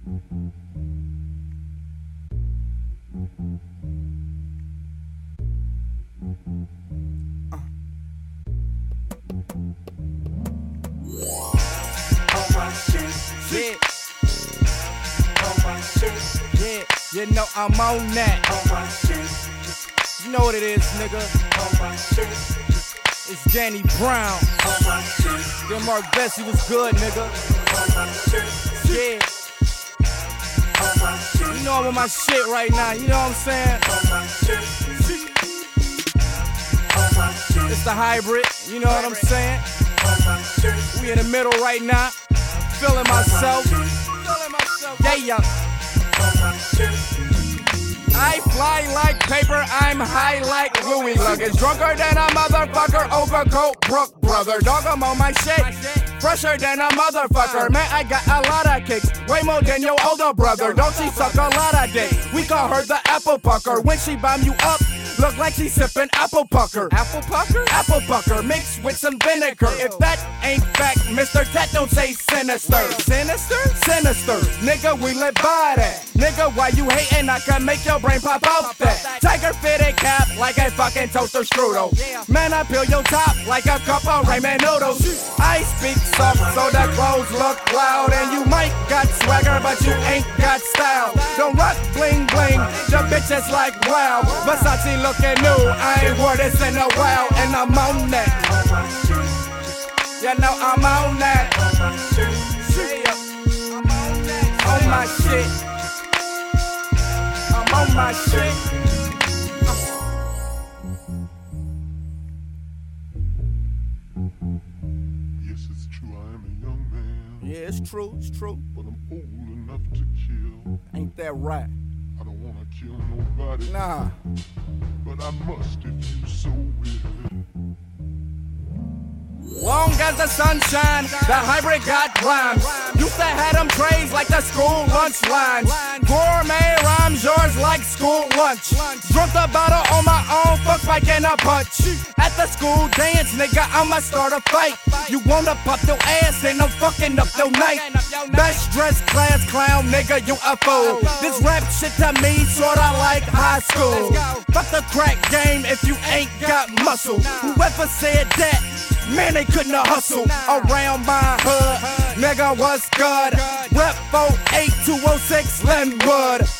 Yeah, you know I'm on that. You know what it is, nigga. It's Danny Brown. Then Mark Bessie was good, nigga. Yeah. You know I'm on my shit right now, you know what I'm saying? It's the hybrid, you know what I'm saying? We in the middle right now. Feeling myself. Yeah. I fly like paper, I'm high like Louis luggage. Drunker than a motherfucker, overcoat, Brook brother. Dog, I'm on my shit. Fresher than a motherfucker. Man, I got a lot of kicks. Way more than your older brother. Don't she suck a lot of dick? We call her the apple pucker. When she bomb you up, look like she sipping apple pucker. Apple pucker? Apple pucker mixed with some vinegar. If that ain't fact, Mr. Tat don't say sinister. Sinister? Sinister. Nigga, we live by that. Nigga, why you hating? I can make your brain pop out that. Tiger fitted cap like a fucking toaster strudel. Man, I peel your top like a cup of ramen noodles. I speak soft so the clothes look loud. And you might got swagger, but you ain't got style. Don't rock bling bling, the bitch is like wow. Versace looking new, I ain't wore this in a while. And I'm on that. You know I'm on that. On my shit. I'm on my shit. Yes, it's true, I am a young man. Yeah, it's true, it's true. But I'm old enough to kill. Ain't that right? I don't wanna kill nobody. Nah. But I must if you so will. Long as the sun shines, the hybrid got rhymes. Used to have them trays like the school lunch lines. Gourmet rhymes, yours like school lunch. Drunk the bottle on my own, fuck Mike and a punch. At the school dance, nigga, I'ma start a fight. You wanna pop your ass and I'm fucking up your night. Best dressed class clown, nigga, you a fool. This rap shit to me sorta like high school. Fuck the crack game if you ain't got muscle. Whoever said that, man, they couldn't hustle around my hood. Nigga, what's good? Rep 48206 Linwood.